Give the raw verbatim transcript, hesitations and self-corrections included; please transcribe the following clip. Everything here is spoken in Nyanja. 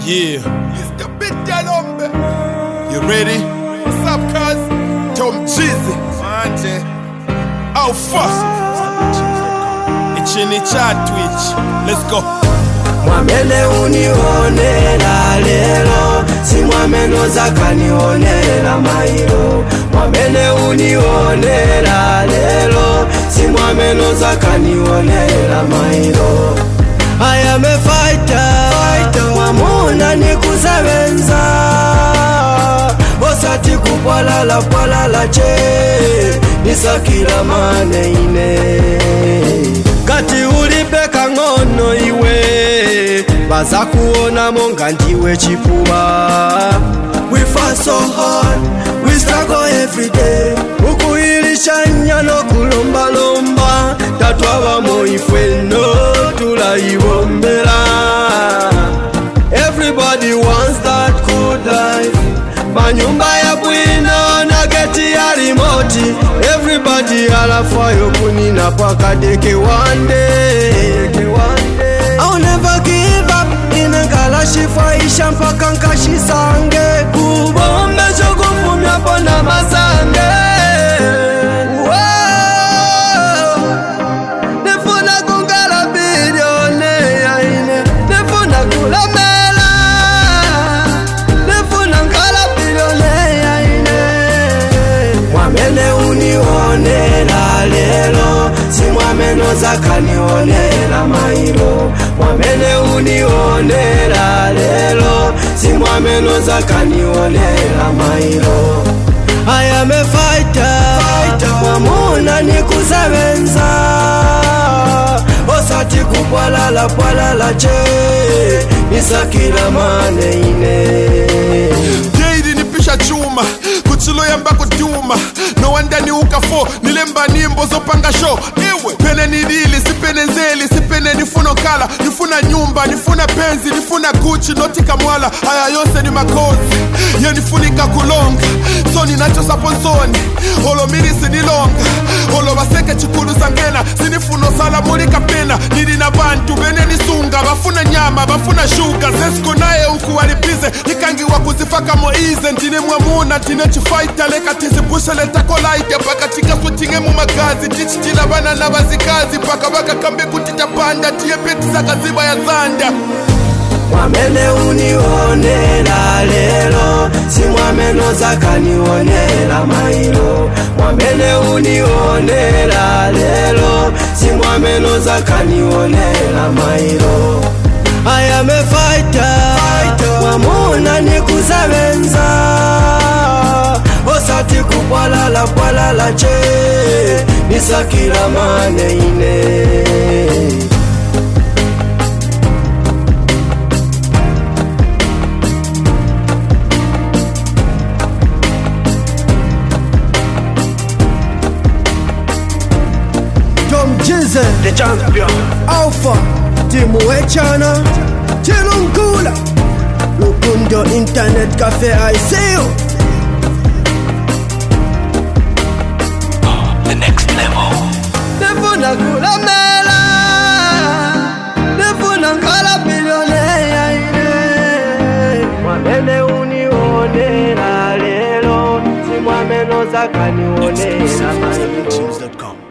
Yeah, it's the big Jalombe. You ready? What's up, cuz? Tom Jeezy. Manje. Alpha. Ichini chat Twitch. Let's go. Mwamene unionela lelo, si mwameno zakanionela mailo. Mwamene unionela lelo, si mwameno zakanionela mailo. I am a fighter, fighter. Mwamuna ni kusebenza, osati kupalala palala che, nisakila maneine. Kati ulipeka ngono iwe, baza kuona monga ndiwe chipuba. We fight so hard, we struggle every day. Ukuilisha nyano kulomba lomba, tatwa moifwe no tula iwombela. Everybody wants that good life. Manyumba ya bwino na geti ya remote. Everybody alafa yokunina paka deke one day. I'll never give up. Inengalashi faisha mpaka nkashi sange. Kubombe chokufu miapo na masange. Nefuna kungala bilione ya ine. Nefuna kula mela. Nefuna ngala bilione ya ine. Mwamene unionela lelo, si mwameno zakanionela mailo. Mwamene unionela lelo, si mwameno zakanionela mailo. I am a fighter, fighter. Mwamuna ni kusebenza, osati kupalala palala che, nisakila maneine. Jade nipisha chuma, kuchilo yamba kutuma. No wonder ni ukafo, nilemba nimbo zopanga show. Ewe, pene nidili, sipene nzeli, sipene nifuna kala. Nifuna nyumba, nifuna penzi, nifuna Gucci, notika mwala. Haya yose ni makozi, ye nifunika kulonga. So ninacho saponzoni, holo mirisi nilonga. Holo baseke chikulu sangena, sinifuno sala mulika pena. Nidi na bantu, bene nisunga, bafuna nyama, bafuna sugar. Zesko nae uku walipize, nikangi wakuzifaka moize. Ntine mwamuna, ntine chifaita, leka tizibusha letako laite. Paka tika swetinge mumagazi, tichitila bana na bazikazi. Paka baka kambe kutita panda, tiye peti saka ziba ya zanda. Mwamene unionela lelo, si mwameno zakanionela mailo. Mwamene unionela lelo, si mwameno zakanionela mailo. I am a fighter, fighter. Mwamuna ni kusebenza, osati kupalala palala che, nisakila maneine. Tom Jeezy, the champion. Alpha, Timu Echana, Chilungula, Lukundo Internet Cafe, I see you. The next level. Nefuna kula mela, nefuna ngala bilione ya ine. Mwamene unionela lelo, si mwameno zakanionela mailo.